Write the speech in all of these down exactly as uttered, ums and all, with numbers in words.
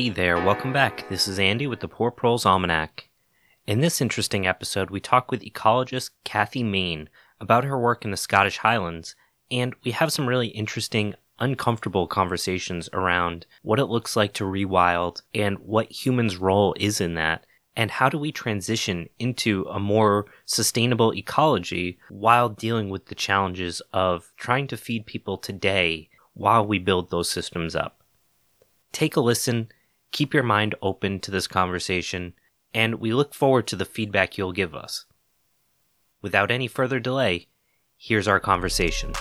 Hey there, welcome back. This is Andy with the Poor Proles Almanac. In this interesting episode, we talk with ecologist Kathy Main about her work in the Scottish Highlands, and we have some really interesting, uncomfortable conversations around what it looks like to rewild and what humans' role is in that, and how do we transition into a more sustainable ecology while dealing with the challenges of trying to feed people today while we build those systems up. Take a listen, keep your mind open to this conversation, and we look forward to the feedback you'll give us. Without any further delay, here's our conversation.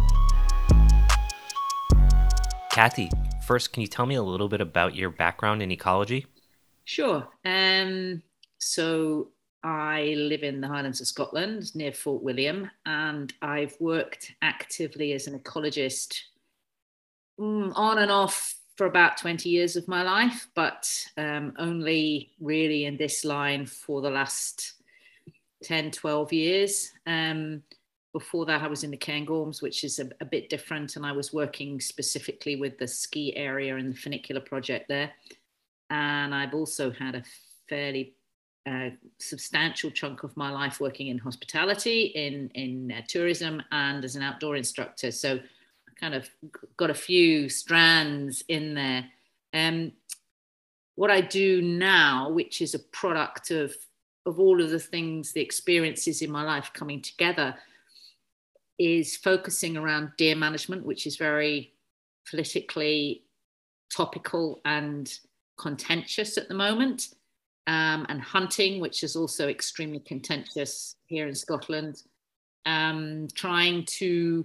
Kathy, first, can you tell me a little bit about your background in ecology? Sure. Um, so I live in the Highlands of Scotland, near Fort William, and I've worked actively as an ecologist mm, on and off for about twenty years of my life, but um, only really in this line for the last ten, twelve years. Um, before that, I was in the Cairngorms, which is a, a bit different, and I was working specifically with the ski area and the funicular project there. And I've also had a fairly uh, substantial chunk of my life working in hospitality, in, in uh, tourism, and as an outdoor instructor. So kind of got a few strands in there. Um, what I do now, which is a product of, of all of the things, the experiences in my life coming together, is focusing around deer management, which is very politically topical and contentious at the moment, um, and hunting, which is also extremely contentious here in Scotland. Um, trying to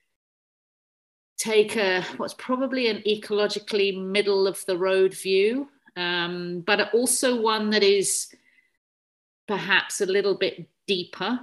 take a what's probably an ecologically middle of the road view, um, but also one that is perhaps a little bit deeper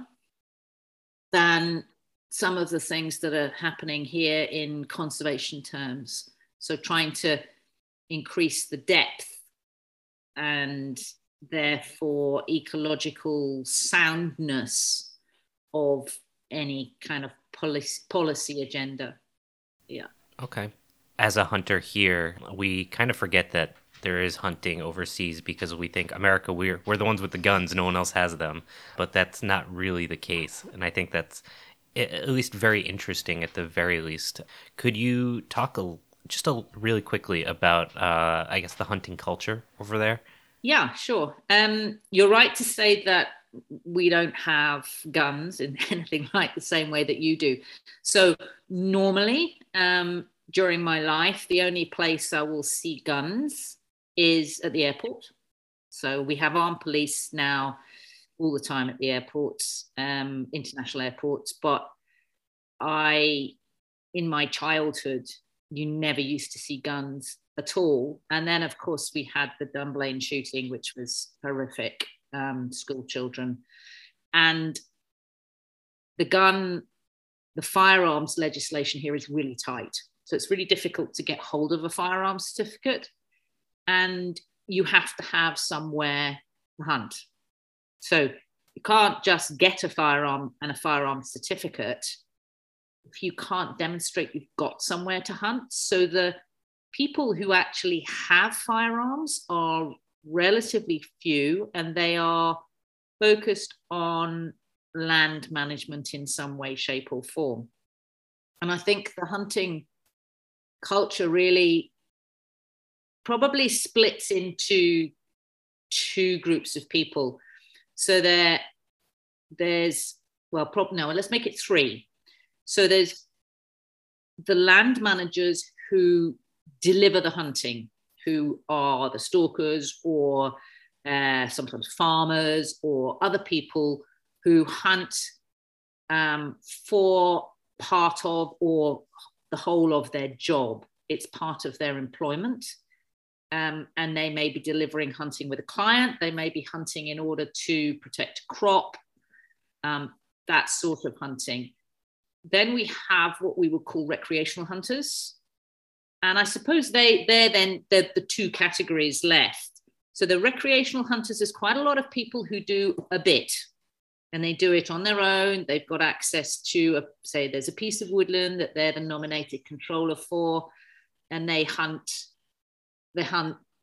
than some of the things that are happening here in conservation terms. So trying to increase the depth and therefore ecological soundness of any kind of policy, policy agenda. Yeah. Okay. As a hunter here, we kind of forget that there is hunting overseas because we think America, we're we're the ones with the guns, no one else has them. But that's not really the case. And I think that's at least very interesting at the very least. Could you talk a, just a, really quickly about, uh, I guess, the hunting culture over there? Yeah, sure. Um, you're right to say that we don't have guns in anything like the same way that you do. So normally, um, during my life, the only place I will see guns is at the airport. So we have armed police now all the time at the airports, um, international airports. But I, in my childhood, you never used to see guns at all. And then, of course, we had the Dunblane shooting, which was horrific, um, school children. And the gun, the firearms legislation here is really tight. So it's really difficult to get hold of a firearms certificate. And you have to have somewhere to hunt. So you can't just get a firearm and a firearm certificate if you can't demonstrate you've got somewhere to hunt. So the people who actually have firearms are relatively few, and they are focused on land management in some way, shape, or form. And I think the hunting culture really probably splits into two groups of people. So there, there's, well, prob- no, let's make it three. So there's the land managers who deliver the hunting, who are the stalkers or uh, sometimes farmers or other people who hunt um, for part of or the whole of their job. It's part of their employment. Um, and they may be delivering hunting with a client. They may be hunting in order to protect a crop, um, that sort of hunting. Then we have what we would call recreational hunters. And I suppose they, they're then they're the two categories left. So the recreational hunters, there's quite a lot of people who do a bit, and they do it on their own. They've got access to, a, say, there's a piece of woodland that they're the nominated controller for, and they hunt, they hunt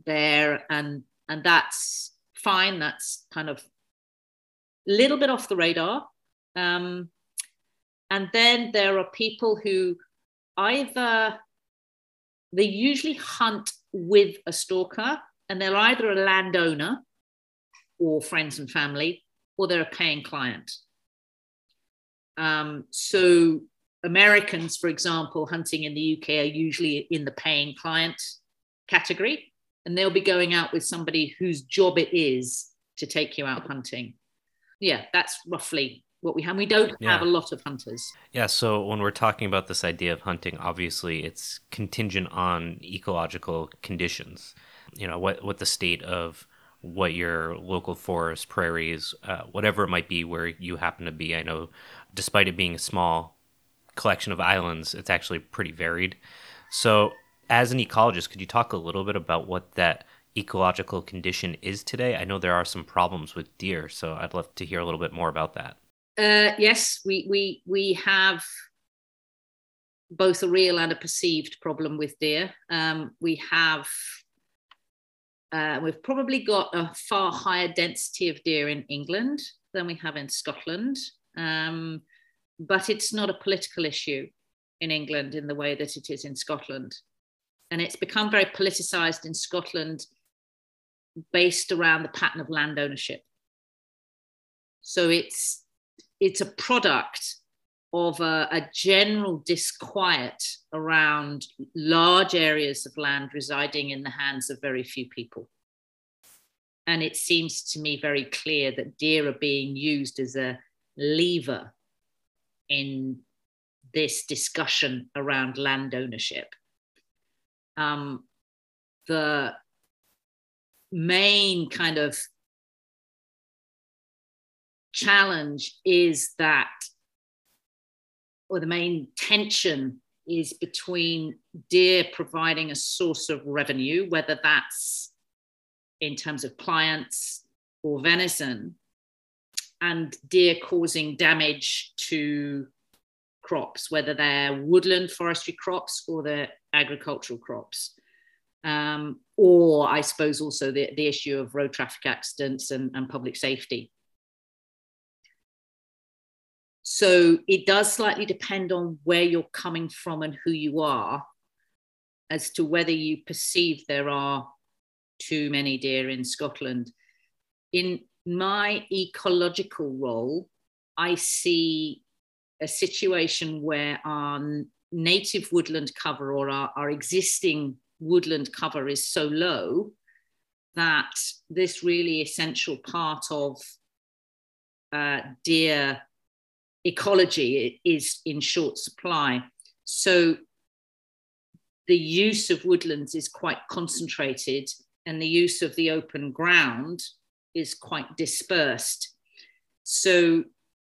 there, and and that's fine. That's kind of a little bit off the radar. Um, and then there are people who either, they usually hunt with a stalker, and they're either a landowner or friends and family, or they're a paying client. Um, so Americans, for example, hunting in the U K are usually in the paying client category, and they'll be going out with somebody whose job it is to take you out hunting. Yeah, that's roughly what we have. We don't Yeah. have a lot of hunters. Yeah, so when we're talking about this idea of hunting, obviously it's contingent on ecological conditions. You know, what what the state of what your local forest, prairies, uh, whatever it might be where you happen to be. I know despite it being a small collection of islands, it's actually pretty varied. So as an ecologist, could you talk a little bit about what that ecological condition is today? I know there are some problems with deer, so I'd love to hear a little bit more about that. Uh, yes, we, we, we have both a real and a perceived problem with deer. Um, we have, uh, we've probably got a far higher density of deer in England than we have in Scotland. Um, but it's not a political issue in England in the way that it is in Scotland. And it's become very politicized in Scotland based around the pattern of land ownership. So it's, it's a product of a, a general disquiet around large areas of land residing in the hands of very few people. And it seems to me very clear that deer are being used as a lever in this discussion around land ownership. Um, the main kind of challenge is that, or the main tension is between deer providing a source of revenue, whether that's in terms of clients or venison, and deer causing damage to crops, whether they're woodland forestry crops or they're agricultural crops. Um, or I suppose also the, the issue of road traffic accidents and, and public safety. So it does slightly depend on where you're coming from and who you are as to whether you perceive there are too many deer in Scotland. In my ecological role, I see a situation where our native woodland cover or our, our existing woodland cover is so low that this really essential part of uh, deer ecology is in short supply. So the use of woodlands is quite concentrated, and the use of the open ground is quite dispersed. So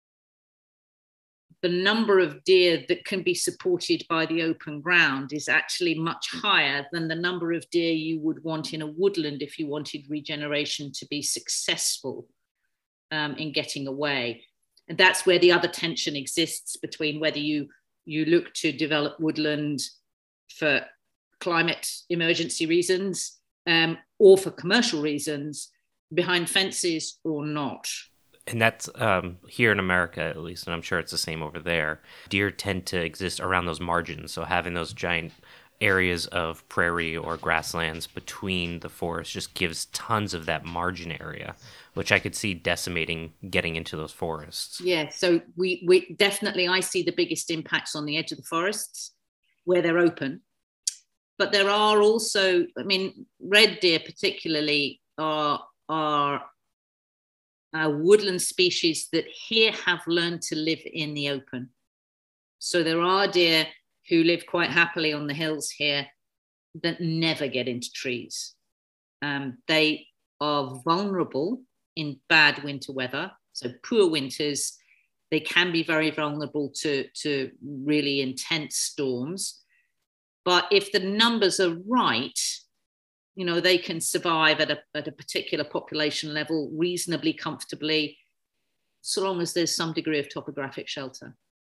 the number of deer that can be supported by the open ground is actually much higher than the number of deer you would want in a woodland if you wanted regeneration to be successful um, in getting away. And that's where the other tension exists between whether you, you look to develop woodland for climate emergency reasons um, or for commercial reasons, behind fences or not. And that's um, here in America, at least, and I'm sure it's the same over there. Deer tend to exist around those margins, so having those giant areas of prairie or grasslands between the forest just gives tons of that margin area, which I could see decimating getting into those forests. Yeah, so we, we definitely, I see the biggest impacts on the edge of the forests where they're open. But there are also, I mean, red deer particularly are, are a woodland species that here have learned to live in the open. So there are deer who live quite happily on the hills here that never get into trees. Um, they are vulnerable in bad winter weather. So poor winters, they can be very vulnerable to, to really intense storms. But if the numbers are right, you know, they can survive at a, at a particular population level reasonably comfortably, so long as there's some degree of topographic shelter.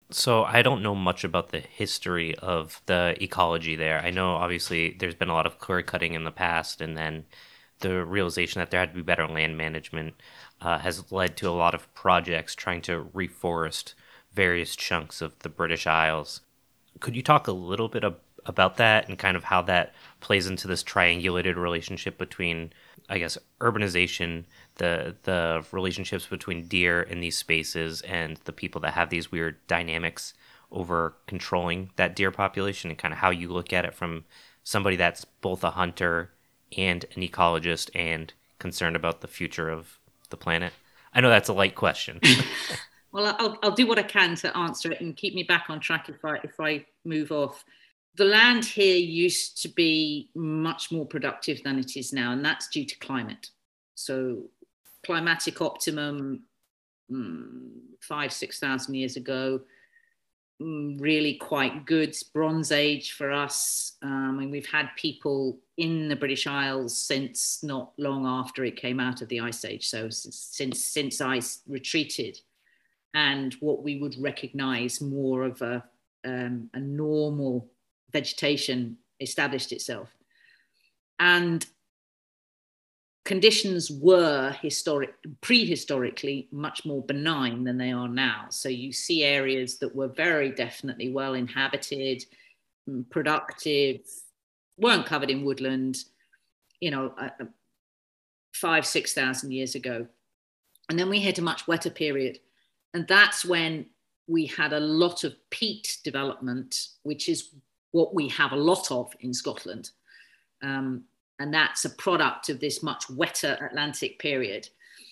So I don't know much about the history of the ecology there. I know obviously there's been a lot of clear cutting in the past, and then the realization that there had to be better land management uh, has led to a lot of projects trying to reforest various chunks of the British Isles. Could you talk a little bit ab- about that and kind of how that plays into this triangulated relationship between, I guess, urbanization, the the relationships between deer in these spaces, and the people that have these weird dynamics over controlling that deer population, and kind of how you look at it from somebody that's both a hunter and an ecologist and concerned about the future of the planet? I know that's a light question. Well, I'll, I'll do what I can to answer it and keep me back on track if I if I move off. The land here used to be much more productive than it is now, and that's due to climate. So, climatic optimum mm, five, six thousand years ago, mm, really quite good. Bronze Age for us. Um, and we've had people in the British Isles since not long after it came out of the Ice Age. So, since since ice retreated, and what we would recognize more of a, um, a normal vegetation established itself. And conditions were historic, prehistorically much more benign than they are now. So you see areas that were very definitely well inhabited, productive, weren't covered in woodland, you know, uh, five, six thousand years ago. And then we hit a much wetter period. And that's when we had a lot of peat development, which is what we have a lot of in Scotland. Um, and that's a product of this much wetter Atlantic period.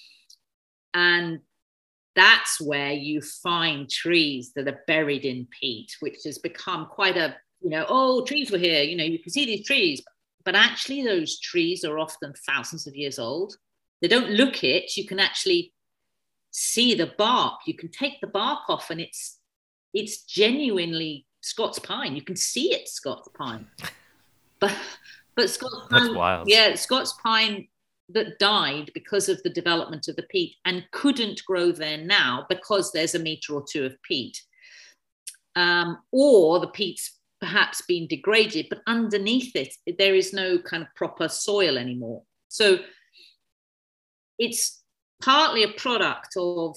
And that's where you find trees that are buried in peat, which has become quite a, you know, oh, trees were here, you know, you can see these trees. But actually, those trees are often thousands of years old. They don't look it. You can actually see the bark. You can take the bark off, and it's it's genuinely Scots pine. You can see it's Scots pine, but but Scots That's pine, wild. yeah, Scots pine that died because of the development of the peat and couldn't grow there now because there's a meter or two of peat, um, or the peat's perhaps been degraded, but underneath it there is no kind of proper soil anymore. So it's partly a product of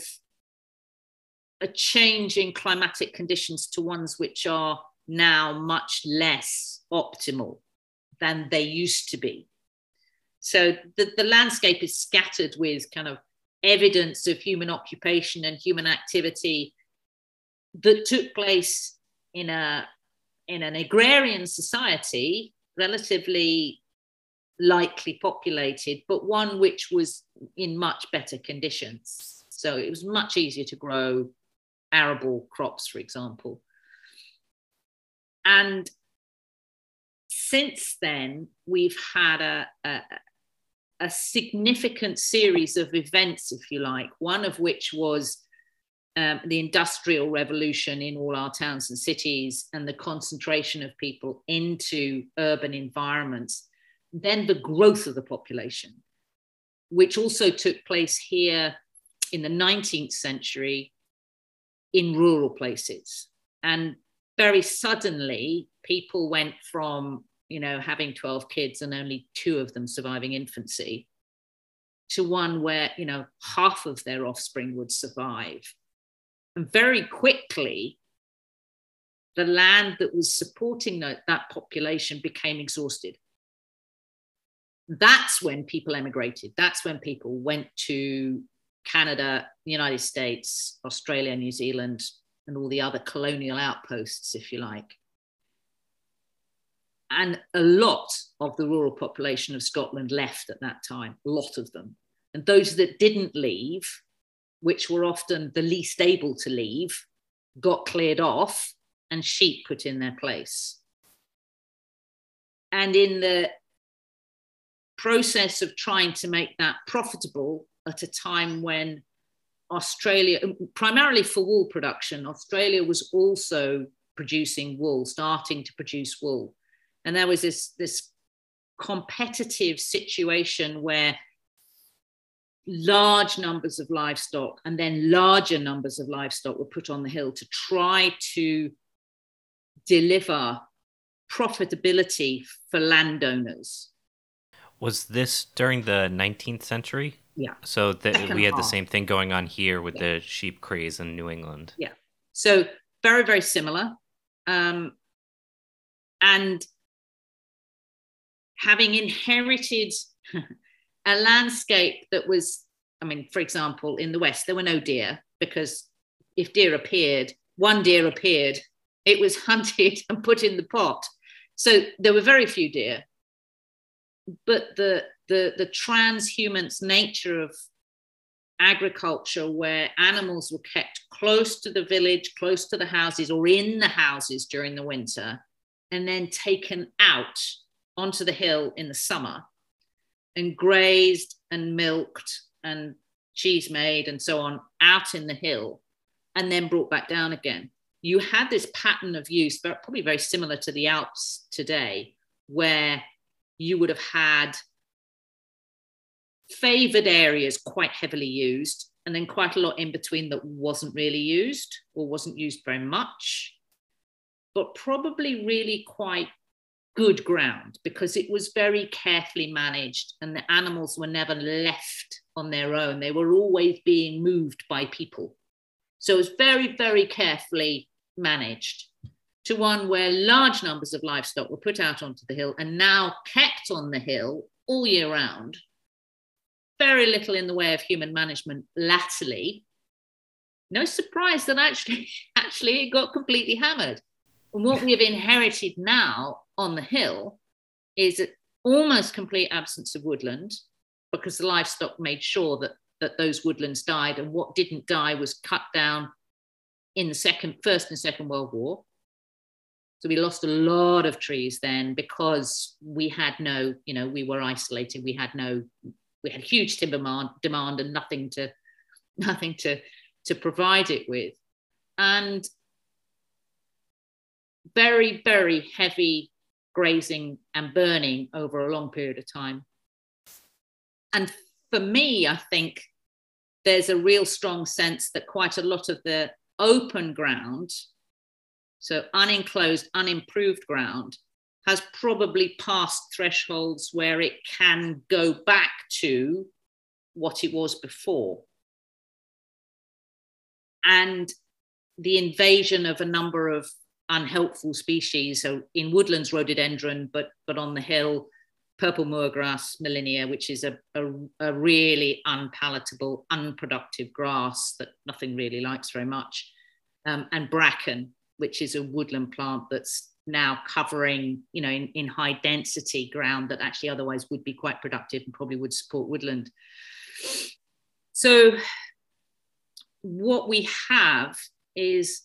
a change in climatic conditions to ones which are now much less optimal than they used to be. So the, the landscape is scattered with kind of evidence of human occupation and human activity that took place in a in an agrarian society, relatively lightly populated, but one which was in much better conditions. So it was much easier to grow arable crops, for example. And since then, we've had a, a, a significant series of events, if you like, one of which was um, the Industrial Revolution in all our towns and cities and the concentration of people into urban environments. Then the growth of the population, which also took place here in the nineteenth century in rural places. And very suddenly, people went from, you know, having twelve kids and only two of them surviving infancy to one where, you know, half of their offspring would survive. And very quickly, the land that was supporting that, that population became exhausted. That's when people emigrated. That's when people went to Canada, the United States, Australia, New Zealand, and all the other colonial outposts, if you like. And a lot of the rural population of Scotland left at that time, a lot of them. And those that didn't leave, which were often the least able to leave, got cleared off and sheep put in their place. And in the process of trying to make that profitable at a time when Australia, primarily for wool production, Australia was also producing wool, starting to produce wool. And there was this, this competitive situation where large numbers of livestock, and then larger numbers of livestock were put on the hill to try to deliver profitability for landowners. Was this during the nineteenth century? Yeah. So that we had half. the same thing going on here with yeah. the sheep craze in New England. Yeah. So very, very similar. Um, and having inherited a landscape that was, I mean, for example, in the West, there were no deer, because if deer appeared, one deer appeared, it was hunted and put in the pot. So there were very few deer. But the, the, the transhumance nature of agriculture, where animals were kept close to the village, close to the houses, or in the houses during the winter, and then taken out onto the hill in the summer and grazed and milked and cheese made and so on out in the hill, and then brought back down again. You had this pattern of use, probably very similar to the Alps today, where you would have had favored areas quite heavily used, and then quite a lot in between that wasn't really used or wasn't used very much, but probably really quite good ground, because it was very carefully managed and the animals were never left on their own. They were always being moved by people. So it was very, very carefully managed, to one where large numbers of livestock were put out onto the hill and now kept on the hill all year round. Very little in the way of human management latterly. No surprise that actually, actually it got completely hammered. And what we have inherited now on the hill is an almost complete absence of woodland, because the livestock made sure that, that those woodlands died, and what didn't die was cut down in the second, first and second World War. So we lost a lot of trees then, because we had no, you know, we were isolated. We had no, we had huge timber demand, demand and nothing to, nothing to, to provide it with. And very, very heavy grazing and burning over a long period of time. And for me, I think there's a real strong sense that quite a lot of the open ground, so unenclosed, unimproved ground, has probably passed thresholds where it can go back to what it was before. And the invasion of a number of unhelpful species, so in woodlands, rhododendron, but, but on the hill, purple moorgrass, Millennia, which is a, a, a really unpalatable, unproductive grass that nothing really likes very much, um, and bracken, which is a woodland plant that's now covering, you know, in, in high density ground that actually otherwise would be quite productive and probably would support woodland. So what we have is,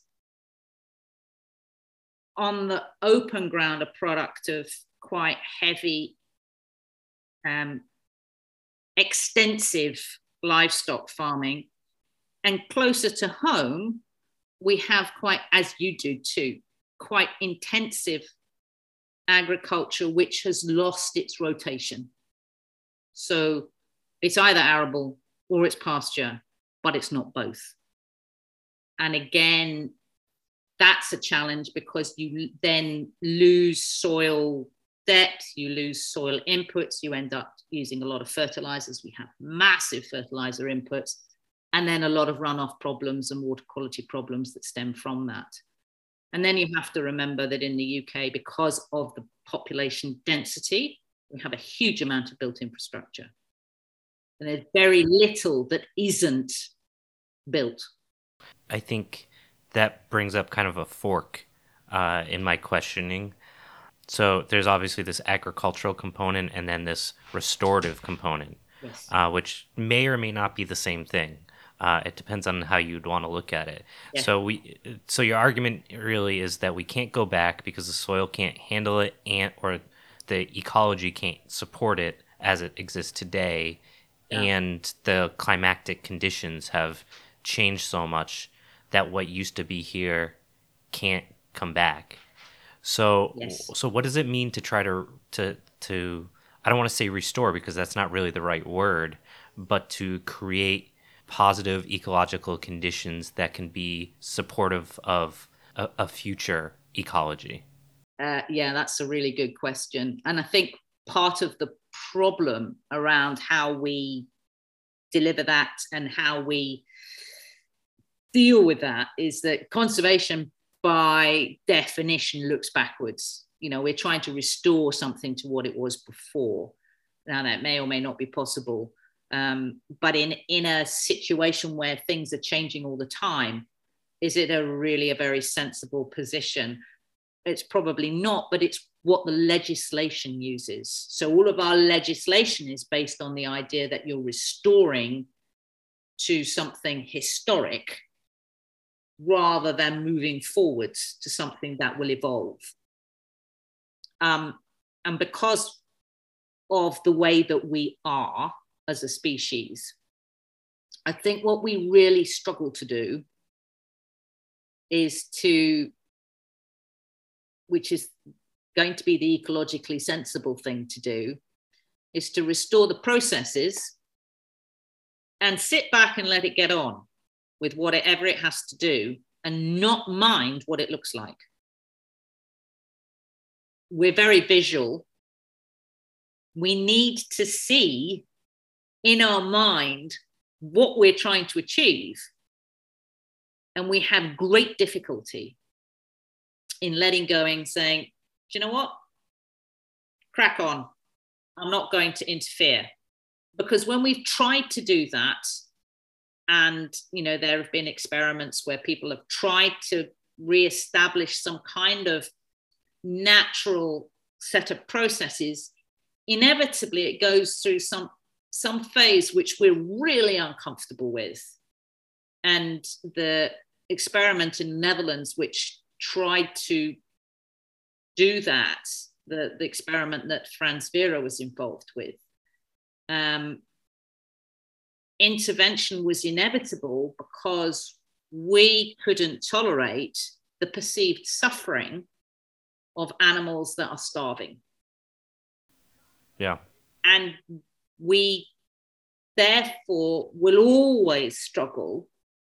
on the open ground, a product of quite heavy, um, extensive livestock farming. And closer to home, we have quite, as you do too, quite intensive agriculture, which has lost its rotation. So it's either arable or it's pasture, but it's not both. And again, that's a challenge, because you then lose soil depth, you lose soil inputs, you end up using a lot of fertilizers. We have massive fertilizer inputs, and then a lot of runoff problems and water quality problems that stem from that. And then you have to remember that in the U K, because of the population density, we have a huge amount of built infrastructure. And there's very little that isn't built. I think that brings up kind of a fork uh, in my questioning. So there's obviously this agricultural component and then this restorative component, yes. uh, which may or may not be the same thing. Uh, it depends on how you'd want to look at it. Yeah. So we, so your argument really is that we can't go back because the soil can't handle it, and or the ecology can't support it as it exists today, yeah. and the climatic conditions have changed so much that what used to be here can't come back. So, yes. so what does it mean to try to, to, to, I don't want to say restore, because that's not really the right word, but to create positive ecological conditions that can be supportive of a, a future ecology? Uh, yeah, that's a really good question. And I think part of the problem around how we deliver that and how we deal with that is that conservation, by definition, looks backwards. You know, we're trying to restore something to what it was before. Now, that may or may not be possible. Um, but in, in a situation where things are changing all the time, is it a really a very sensible position? It's probably not, but it's what the legislation uses. So all of our legislation is based on the idea that you're restoring to something historic rather than moving forwards to something that will evolve. Um, and because of the way that we are as a species, I think what we really struggle to do is to, which is going to be the ecologically sensible thing to do, is to restore the processes and sit back and let it get on with whatever it has to do and not mind what it looks like. We're very visual. We need to see in our mind what we're trying to achieve. And we have great difficulty in letting go and saying, do you know what? Crack on. I'm not going to interfere. Because when we've tried to do that, and you know, there have been experiments where people have tried to reestablish some kind of natural set of processes, inevitably it goes through some, some phase which we're really uncomfortable with. And the experiment in the Netherlands, which tried to do that, the, the experiment that Frans Vera was involved with, um, intervention was inevitable because we couldn't tolerate the perceived suffering of animals that are starving. Yeah. And we therefore will always struggle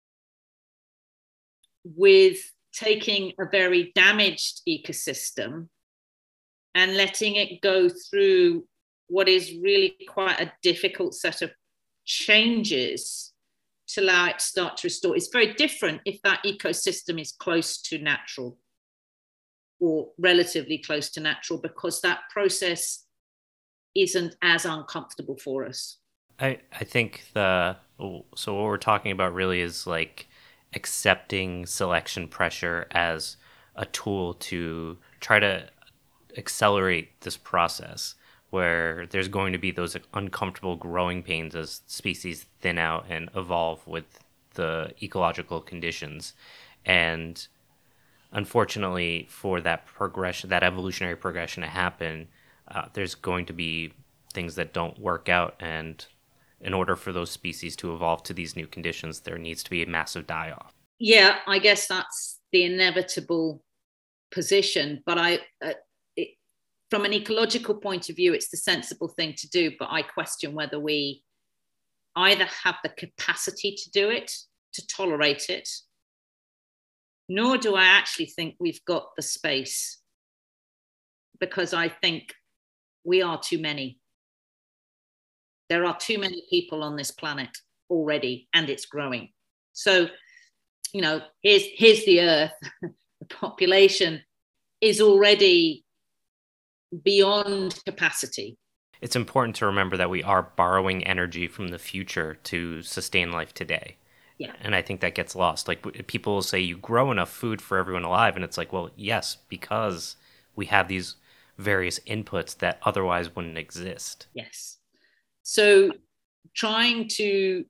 with taking a very damaged ecosystem and letting it go through what is really quite a difficult set of changes to allow it to start to restore. It's very different if that ecosystem is close to natural or relatively close to natural, because that process isn't as uncomfortable for us. I, I think the, so what we're talking about really is like accepting selection pressure as a tool to try to accelerate this process, where there's going to be those uncomfortable growing pains as species thin out and evolve with the ecological conditions. And unfortunately, for that progression, that evolutionary progression to happen, uh, there's going to be things that don't work out. And in order for those species to evolve to these new conditions, there needs to be a massive die-off. Yeah, I guess that's the inevitable position. But I, uh, it, from an ecological point of view, it's the sensible thing to do. But I question whether we either have the capacity to do it, to tolerate it, nor do I actually think we've got the space, because I think we are too many. There are too many people on this planet already, and it's growing. So, you know, here's, here's the Earth. The population is already beyond capacity. It's important to remember that we are borrowing energy from the future to sustain life today. Yeah. And I think that gets lost. Like, people will say you grow enough food for everyone alive. And it's like, well, yes, because we have these various inputs that otherwise wouldn't exist. Yes. So trying to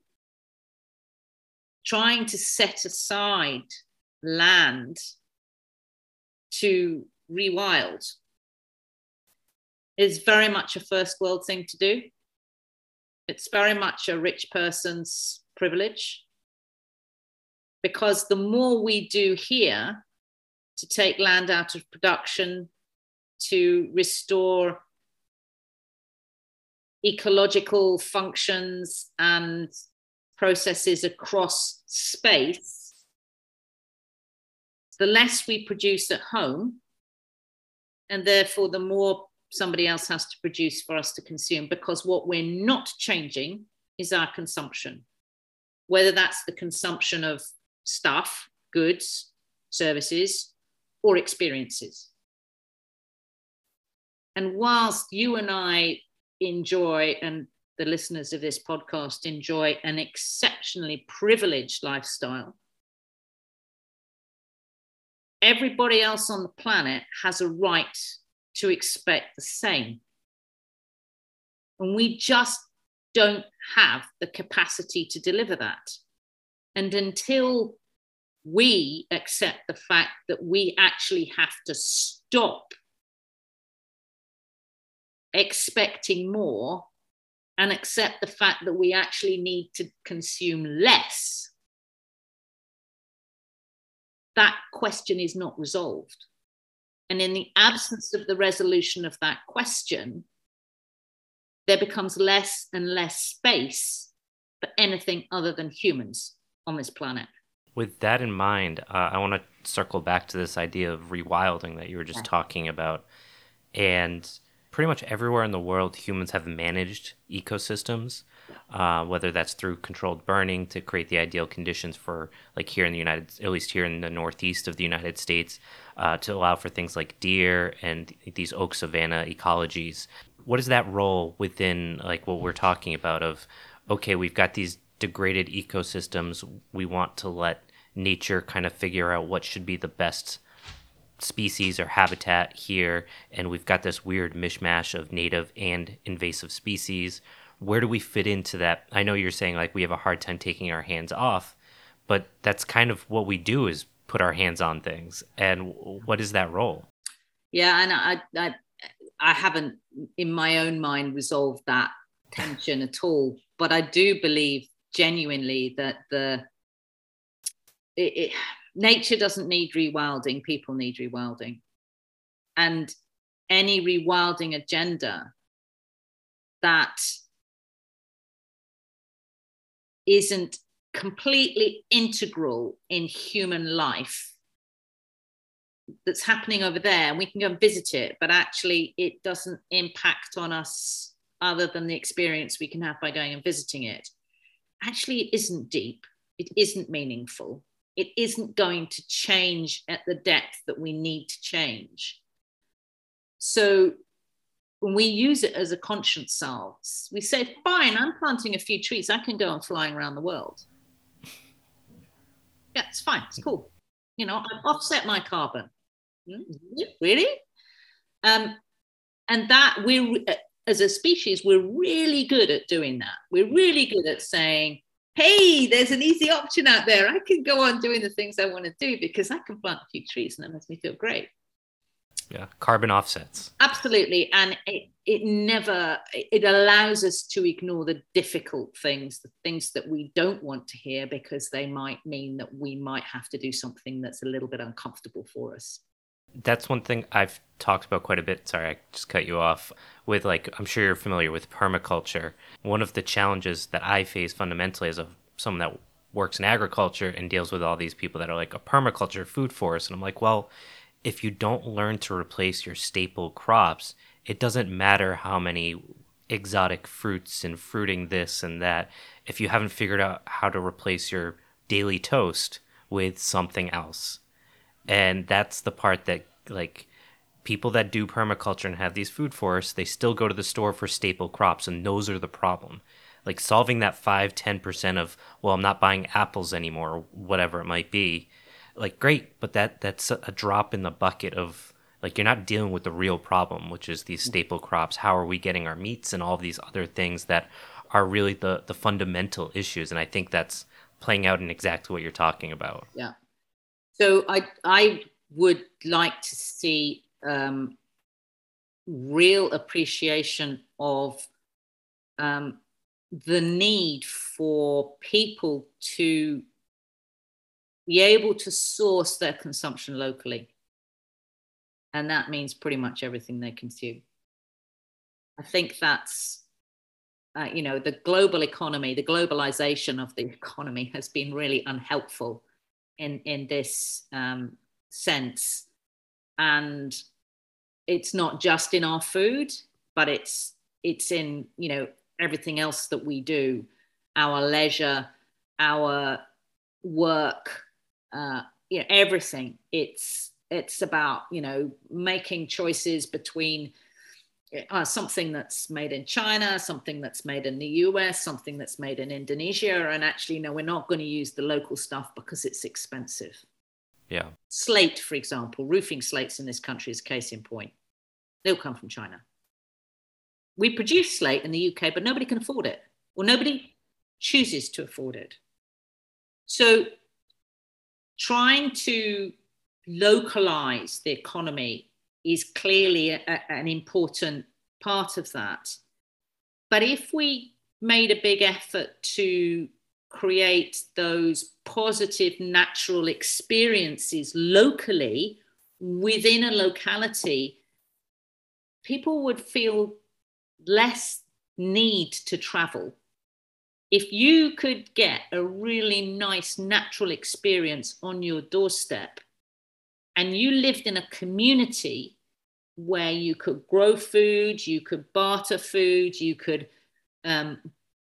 trying to set aside land to rewild is very much a first world thing to do. It's very much a rich person's privilege, because the more we do here to take land out of production, to restore ecological functions and processes across space, the less we produce at home, and therefore the more somebody else has to produce for us to consume, because what we're not changing is our consumption, whether that's the consumption of stuff, goods, services, or experiences. And whilst you and I enjoy, and the listeners of this podcast enjoy, an exceptionally privileged lifestyle, everybody else on the planet has a right to expect the same. And we just don't have the capacity to deliver that. And until we accept the fact that we actually have to stop expecting more and accept the fact that we actually need to consume less, that question is not resolved. And in the absence of the resolution of that question, there becomes less and less space for anything other than humans on this planet. With that in mind, uh, I want to circle back to this idea of rewilding that you were just yeah. talking about. And pretty much everywhere in the world, humans have managed ecosystems, uh, whether that's through controlled burning to create the ideal conditions for, like here in the United, at least here in the northeast of the United States, uh, to allow for things like deer and these oak savanna ecologies. What is that role within like what we're talking about of, okay, we've got these degraded ecosystems, we want to let nature kind of figure out what should be the best species or habitat here, and we've got this weird mishmash of native and invasive species. Where do we fit into that? I know you're saying like we have a hard time taking our hands off, but that's kind of what we do, is put our hands on things. And what is that role? Yeah, and I I, I haven't in my own mind resolved that tension at all, but I do believe genuinely that the it, it, nature doesn't need rewilding, people need rewilding. And any rewilding agenda that isn't completely integral in human life, that's happening over there, and we can go and visit it, but actually it doesn't impact on us other than the experience we can have by going and visiting it, actually it isn't deep, it isn't meaningful, it isn't going to change at the depth that we need to change. So when we use it as a conscience salve, we say, fine, I'm planting a few trees, I can go on flying around the world. Yeah, it's fine, it's cool. You know, I've offset my carbon. Really? Um, and that we, as a species, we're really good at doing that. We're really good at saying, hey, there's an easy option out there. I can go on doing the things I want to do because I can plant a few trees and that makes me feel great. Yeah, carbon offsets. Absolutely. And it, it never, it allows us to ignore the difficult things, the things that we don't want to hear, because they might mean that we might have to do something that's a little bit uncomfortable for us. That's one thing I've talked about quite a bit. Sorry, I just cut you off. With like, I'm sure you're familiar with permaculture. One of the challenges that I face fundamentally as a someone that works in agriculture and deals with all these people that are like a permaculture food forest. And I'm like, well, if you don't learn to replace your staple crops, it doesn't matter how many exotic fruits and fruiting this and that. If you haven't figured out how to replace your daily toast with something else. And that's the part that, like, people that do permaculture and have these food forests, they still go to the store for staple crops, and those are the problem. Like, solving that five, ten percent of, well, I'm not buying apples anymore, or whatever it might be, like, great, but that that's a drop in the bucket of, like, you're not dealing with the real problem, which is these staple crops. How are we getting our meats and all of these other things that are really the, the fundamental issues? And I think that's playing out in exactly what you're talking about. Yeah. So I I would like to see um, real appreciation of um, the need for people to be able to source their consumption locally. And that means pretty much everything they consume. I think that's uh, you know, the global economy, the globalization of the economy has been really unhelpful in, in this um, sense. And it's not just in our food, but it's, it's in, you know, everything else that we do, our leisure, our work, uh, you know, everything. It's, it's about, you know, making choices between uh, something that's made in China, something that's made in the U S, something that's made in Indonesia. And actually, no, we're not going to use the local stuff because it's expensive. Yeah. Slate, for example, roofing slates in this country is case in point. They'll come from China. We produce slate in the U K, but nobody can afford it, or nobody chooses to afford it. So trying to localize the economy is clearly a, an important part of that. But if we made a big effort to create those positive natural experiences locally within a locality, people would feel less need to travel. If you could get a really nice natural experience on your doorstep and you lived in a community where you could grow food, you could barter food, you could um,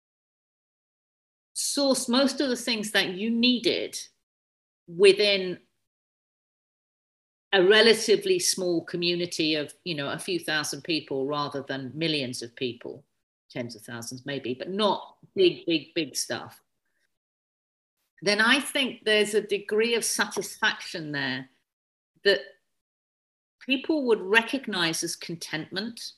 source most of the things that you needed within a relatively small community of, you know, a few thousand people rather than millions of people, tens of thousands maybe, but not big, big, big stuff, then I think there's a degree of satisfaction there that people would recognize as contentment,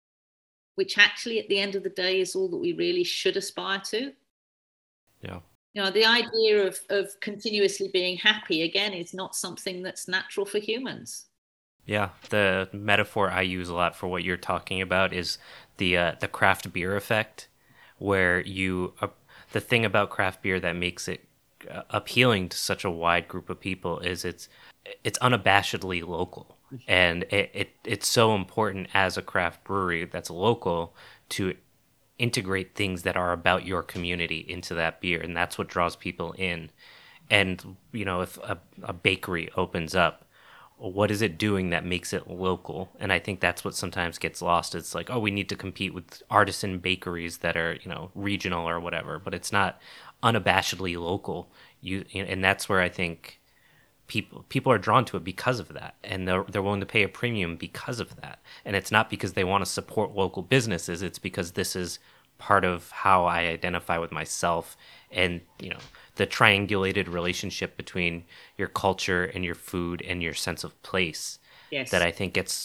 which actually at the end of the day is all that we really should aspire to. Yeah. You know, the idea of, of continuously being happy, again, is not something that's natural for humans. Yeah, the metaphor I use a lot for what you're talking about is the uh, the craft beer effect, where you uh, the thing about craft beer that makes it uh, appealing to such a wide group of people is it's it's unabashedly local, and it, it it's so important as a craft brewery that's local to integrate things that are about your community into that beer, and that's what draws people in. And you know, if a, a bakery opens up, what is it doing that makes it local? And I think that's what sometimes gets lost. It's like, oh, we need to compete with artisan bakeries that are, you know, regional or whatever, but it's not unabashedly local. You and that's where I think people people are drawn to it because of that, and they're they're willing to pay a premium because of that. And it's not because they want to support local businesses. It's because this is part of how I identify with myself, and you know, the triangulated relationship between your culture and your food and your sense of place. Yes. That I think gets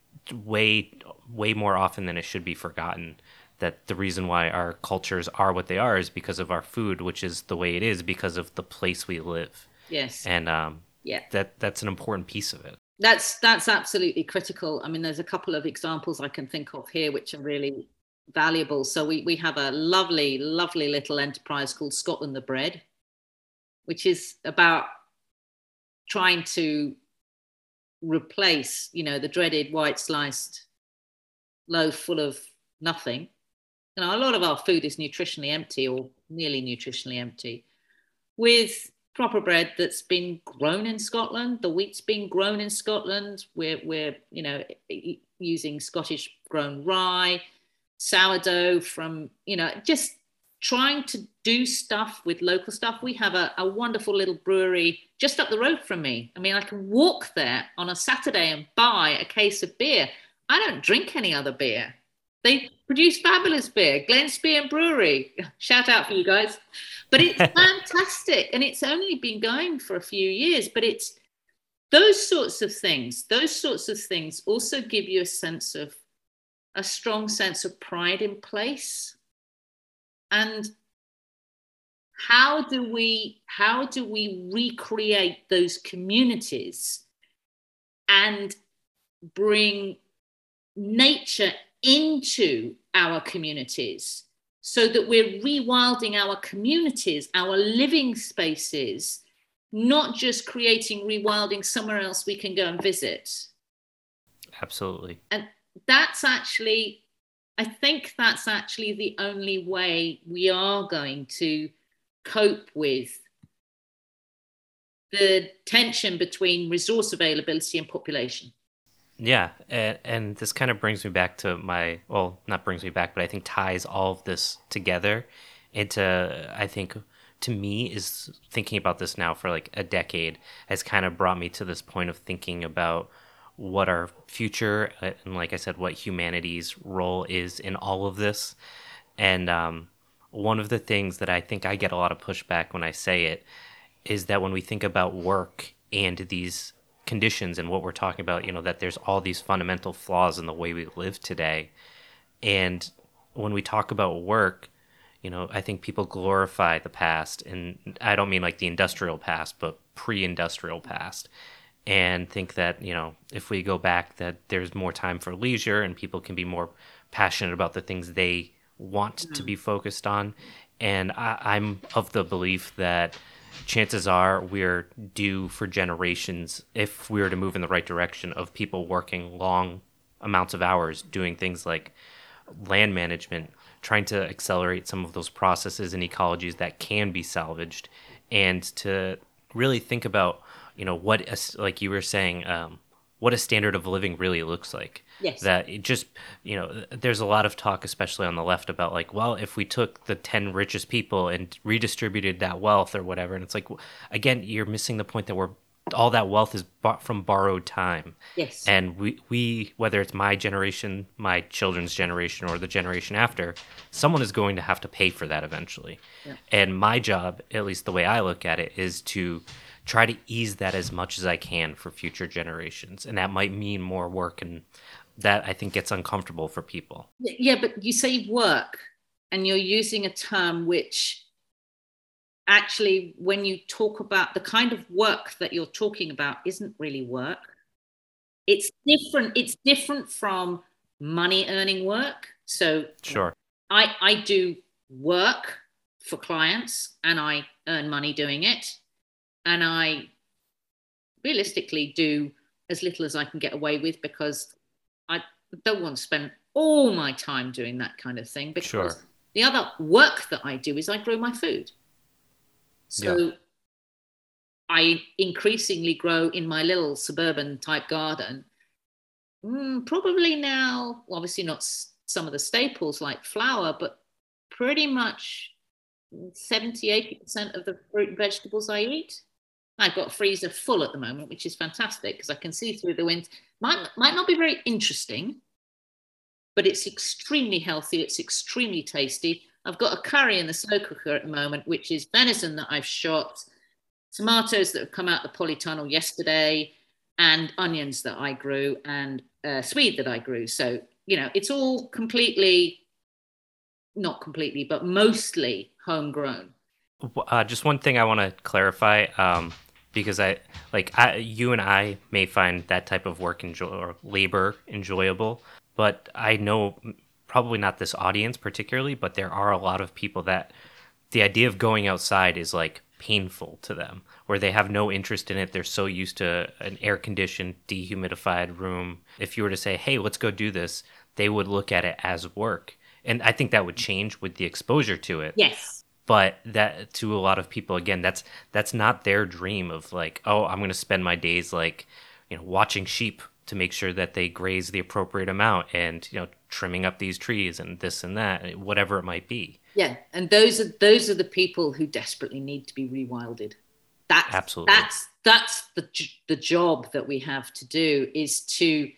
way way more often than it should be forgotten. That the reason why our cultures are what they are is because of our food, which is the way it is because of the place we live. Yes. And um, yeah, that that's an important piece of it. That's that's absolutely critical. I mean, there's a couple of examples I can think of here which are really valuable. So we we have a lovely, lovely little enterprise called Scotland the Bread, which is about trying to replace, you know, the dreaded white sliced loaf full of nothing. You know, a lot of our food is nutritionally empty or nearly nutritionally empty, with proper bread that's been grown in Scotland. The wheat's been grown in Scotland. We're, we're you know, using Scottish grown rye, sourdough from, you know, just trying to do stuff with local stuff. We have a, a wonderful little brewery just up the road from me. I mean, I can walk there on a Saturday and buy a case of beer. I don't drink any other beer. They produce fabulous beer, Glenspear Brewery. Shout out for you guys. But it's fantastic. And it's only been going for a few years. But it's those sorts of things, those sorts of things also give you a sense of, a strong sense of pride in place. And how do we, how do we recreate those communities and bring nature into our communities so that we're rewilding our communities, our living spaces, not just creating rewilding somewhere else we can go and visit. Absolutely. And that's actually, I think that's actually the only way we are going to cope with the tension between resource availability and population. Yeah, and, and this kind of brings me back to my, well, not brings me back, but I think ties all of this together into, I think, to me, is thinking about this now for like a decade has kind of brought me to this point of thinking about what our future, uh, and like I said, what humanity's role is in all of this. And um, one of the things that I think I get a lot of pushback when I say it is that when we think about work and these conditions and what we're talking about, you know, that there's all these fundamental flaws in the way we live today. And when we talk about work, you know, I think people glorify the past. And I don't mean like the industrial past, but pre-industrial past. And think that, you know, if we go back, that there's more time for leisure and people can be more passionate about the things they want mm-hmm. to be focused on. And I, I'm of the belief that chances are we're due for generations, if we were to move in the right direction, of people working long amounts of hours doing things like land management, trying to accelerate some of those processes and ecologies that can be salvaged, and to really think about, you know, what, a, like you were saying, um, what a standard of living really looks like. Yes. That it just, you know, there's a lot of talk, especially on the left, about like, well, if we took the ten richest people and redistributed that wealth or whatever, and it's like, again, you're missing the point that we're, all that wealth is bought from borrowed time. Yes. And we, we, whether it's my generation, my children's generation, or the generation after, someone is going to have to pay for that eventually. Yeah. And my job, at least the way I look at it, is to try to ease that as much as I can for future generations. And that might mean more work, and that I think gets uncomfortable for people. Yeah, but you say work, and you're using a term which actually, when you talk about the kind of work that you're talking about, isn't really work. It's different. It's different from money earning work. So sure, I, I do work for clients and I earn money doing it. And I realistically do as little as I can get away with, because I don't want to spend all my time doing that kind of thing, because sure. the other work that I do is I grow my food. So yeah. I increasingly grow in my little suburban type garden. Mm, probably now, obviously not some of the staples like flour, but pretty much seventy, eighty percent of the fruit and vegetables I eat. I've got a freezer full at the moment, which is fantastic because I can see through the wind. Might, might not be very interesting, but it's extremely healthy. It's extremely tasty. I've got a curry in the slow cooker at the moment, which is venison that I've shot, tomatoes that have come out the polytunnel yesterday, and onions that I grew, and uh, swede that I grew. So, you know, it's all completely, not completely, but mostly homegrown. Uh, just one thing I want to clarify, um, because I like I, you and I may find that type of work enjoy or labor enjoyable, but I know probably not this audience particularly, but there are a lot of people that the idea of going outside is like painful to them, where they have no interest in it. They're so used to an air-conditioned, dehumidified room. If you were to say, hey, let's go do this, they would look at it as work. And I think that would change with the exposure to it. Yes. But that, to a lot of people, again, that's that's not their dream of like, oh, I'm going to spend my days like, you know, watching sheep to make sure that they graze the appropriate amount, and, you know, trimming up these trees and this and that, whatever it might be. Yeah, and those are those are the people who desperately need to be rewilded. That's absolutely that's that's the the job that we have to do, is to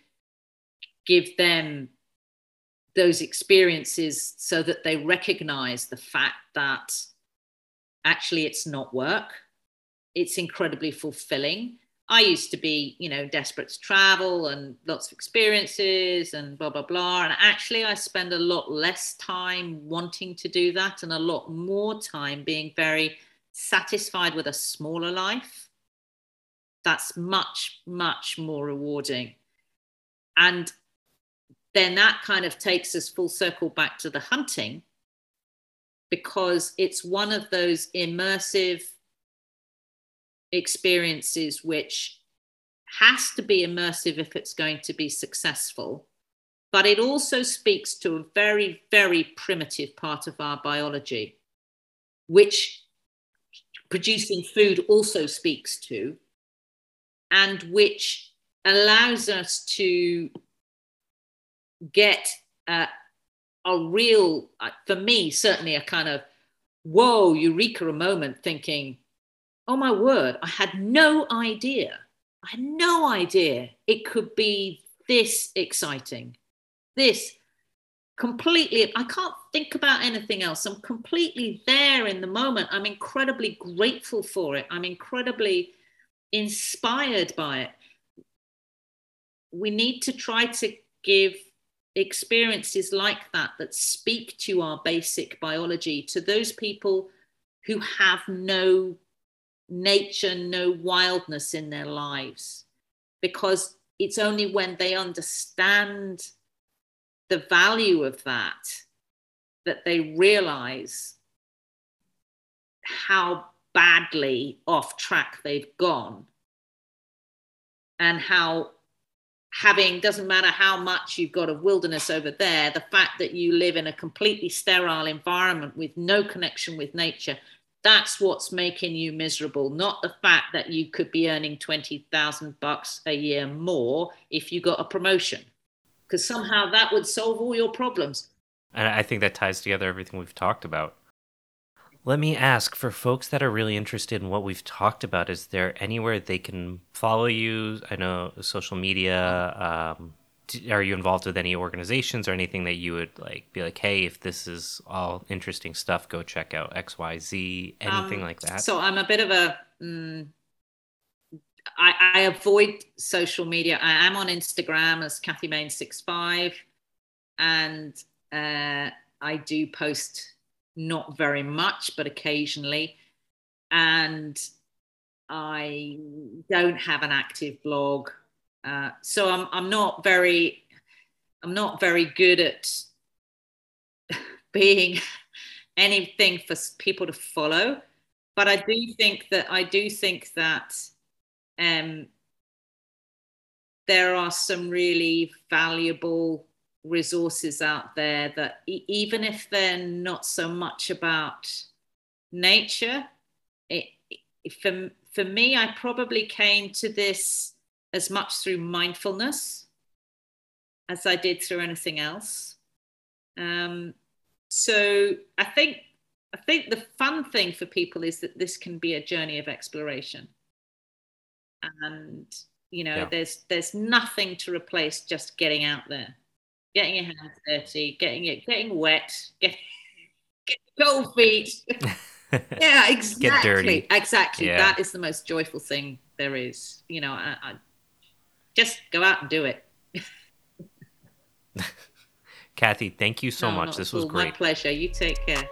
give them those experiences so that they recognize the fact that actually it's not work. It's incredibly fulfilling. I used to be, you know, desperate to travel and lots of experiences and blah, blah, blah. And actually I spend a lot less time wanting to do that and a lot more time being very satisfied with a smaller life. That's much, much more rewarding. And then that kind of takes us full circle back to the hunting, because it's one of those immersive experiences which has to be immersive if it's going to be successful, but it also speaks to a very, very primitive part of our biology, which producing food also speaks to, and which allows us to get uh, a real, uh, for me, certainly a kind of, whoa, eureka moment, thinking, oh my word, I had no idea. I had no idea it could be this exciting. This completely, I can't think about anything else. I'm completely there in the moment. I'm incredibly grateful for it. I'm incredibly inspired by it. We need to try to give experiences like that that speak to our basic biology to those people who have no nature, no wildness in their lives, because it's only when they understand the value of that that they realize how badly off track they've gone, and how having, doesn't matter how much you've got of wilderness over there, the fact that you live in a completely sterile environment with no connection with nature, that's what's making you miserable, not the fact that you could be earning twenty thousand bucks a year more if you got a promotion, because somehow that would solve all your problems. And I think that ties together everything we've talked about. Let me ask, for folks that are really interested in what we've talked about, is there anywhere they can follow you? I know social media. Um, are you involved with any organizations or anything that you would like be like, hey, if this is all interesting stuff, go check out X Y Z, anything um, like that? So I'm a bit of a, um, I, I avoid social media. I am on Instagram as Kathy Main sixty-five, and uh, I do post not very much, but occasionally. And I don't have an active blog. Uh, so I'm I'm not very I'm not very good at being anything for people to follow. But I do think that I do think that um, there are some really valuable resources out there that e- even if they're not so much about nature, it, it, for, for me, I probably came to this as much through mindfulness as I did through anything else. Um, so I think I think the fun thing for people is that this can be a journey of exploration, and you know, yeah. there's there's nothing to replace just getting out there, getting your hands dirty, getting it, getting wet, get, get cold feet. Yeah, exactly. Get dirty. Exactly. Yeah. That is the most joyful thing there is. You know, I, I just go out and do it. Kathy, thank you so no, much. This was great. My pleasure. You take care.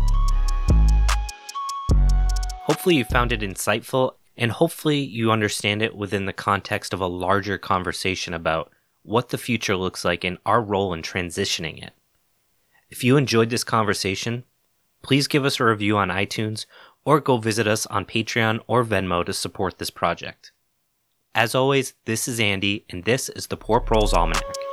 Hopefully you found it insightful, and hopefully you understand it within the context of a larger conversation about what the future looks like and our role in transitioning it. If you enjoyed this conversation, please give us a review on iTunes or go visit us on Patreon or Venmo to support this project. As always, this is Andy, and this is the Poor Proles Almanac.